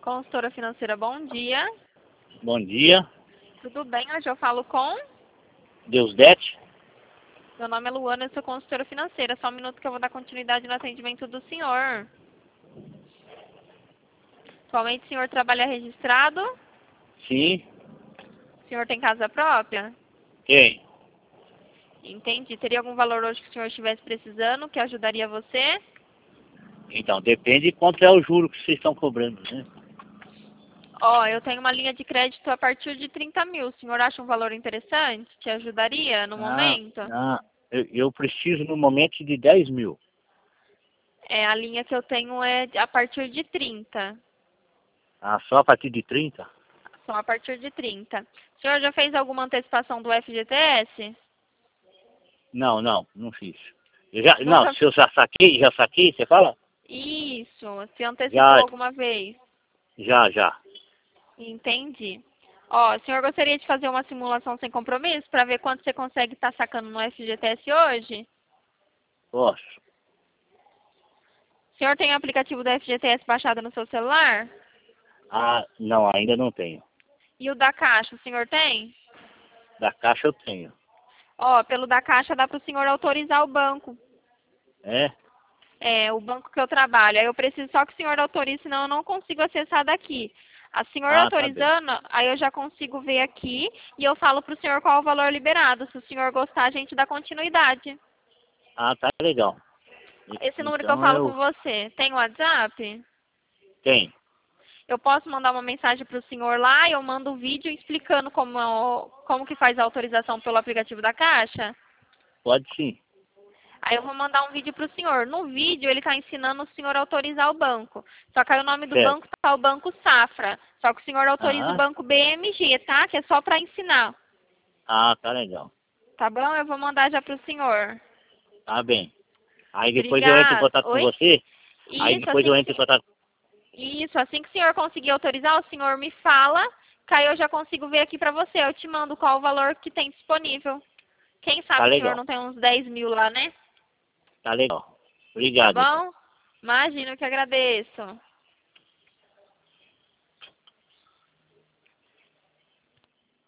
Consultora financeira, bom dia. Bom dia. Tudo bem? Hoje eu falo com... Deusdete? Meu nome é Luana, eu sou consultora financeira. Só um minuto que eu vou dar continuidade no atendimento do senhor. Atualmente o senhor trabalha registrado? Sim. O senhor tem casa própria? Quem? Entendi. Teria algum valor hoje que o senhor estivesse precisando que ajudaria você? Então, depende de quanto é o juro que vocês estão cobrando, né? Ó, eu tenho uma linha de crédito a partir de 30 mil. O senhor acha um valor interessante? Te ajudaria no momento? Eu preciso no momento de 10 mil. A linha que eu tenho é a partir de 30. Ah, só a partir de 30? Só a partir de 30. O senhor já fez alguma antecipação do FGTS? Não fiz. Não, Nunca... se eu já saquei, você fala? Isso, se antecipou Já, alguma vez. já. Entendi. Ó, o senhor gostaria de fazer uma simulação sem compromisso para ver quanto você consegue estar sacando no FGTS hoje? Posso. O senhor tem o aplicativo do FGTS baixado no seu celular? Ah, não, ainda não tenho. E o da Caixa, o senhor tem? Da Caixa eu tenho. Ó, pelo da Caixa dá para o senhor autorizar o banco. É? É, o banco que eu trabalho. Aí eu preciso só que o senhor autorize, senão eu não consigo acessar daqui. A senhora Ah, tá bem. autorizando, aí eu já consigo ver aqui e eu falo para o senhor qual o valor liberado. Se o senhor gostar, a gente dá continuidade. Ah, tá legal. Esse número que eu Então falo com eu... você, tem WhatsApp? Tem. Eu posso mandar uma mensagem para o senhor lá e eu mando um vídeo explicando como que faz a autorização pelo aplicativo da Caixa? Pode sim. Aí eu vou mandar um vídeo para o senhor. No vídeo ele está ensinando o senhor a autorizar o banco. Só que aí o nome do Certo. banco está o Banco Safra. Só que o senhor autoriza o Ah, banco BMG, tá? Que é só para ensinar. tá legal. Tá bom? Eu vou mandar já para o senhor. Tá bem. Aí depois eu entro em Obrigada. contato com Oi? você. Aí Isso, depois eu entro em contato. isso, assim que o senhor conseguir autorizar, o senhor me fala, que aí eu já consigo ver aqui para você. Eu te mando qual o valor que tem disponível. Quem Tá sabe o senhor legal. não tem uns 10 mil lá, né? Tá legal. Tá Obrigado, então. bom? Imagino que agradeço.